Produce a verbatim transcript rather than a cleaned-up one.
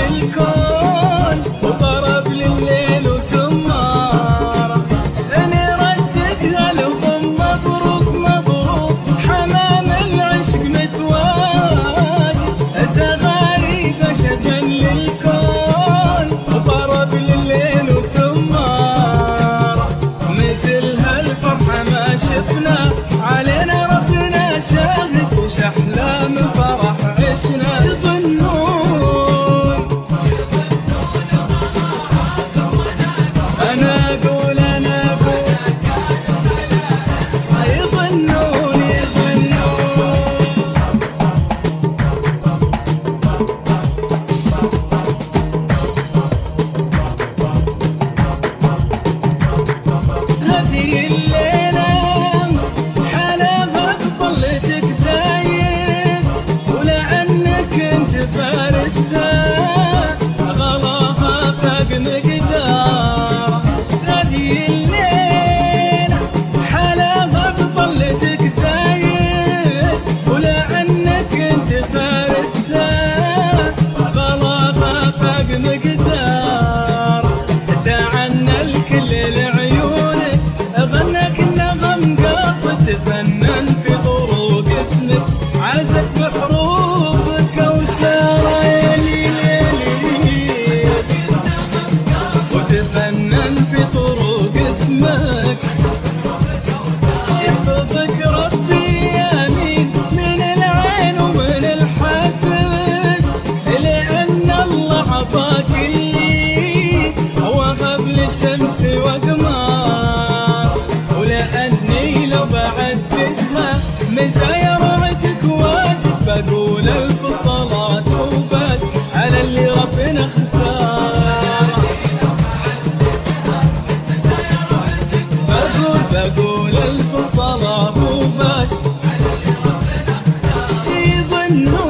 الكون وضرب لليل وسماره، نرددها لهم مبروك مبروك حمام العشق متواجد، تغاريد شجن للكون وضرب لليل وسماره، مثل هالفرحة ما شفنا علينا ربنا شاهد، وش أحلام فرح عشنا. يظنون أنا أقول أنا أقول يظنون يظنون هذه الليلة حلاوة بطلتك زايد، ولأنك انت فارسة غلاها فاق مقدار. هذه الليلة حلاوة بطلتك زايد، ولأنك انت فارسة غلاها فاق مقدار. تعنى الكل لعيونك غناك النغم قاصد، تفنن في طرق اسمك عزف بحروفك وترى يلي ليلي، وتفنن في طرق اسمك يحفظك ربي يمين من العين ومن الحسد، لأن الله عطاك اللي وهب للشمس وقمار، ولأني لو بعددها مزايا رعتك واجب، بقول ألف صلاة وبس على اللي ربنا اختار. بقول بقول ألف صلاة وبس يظنون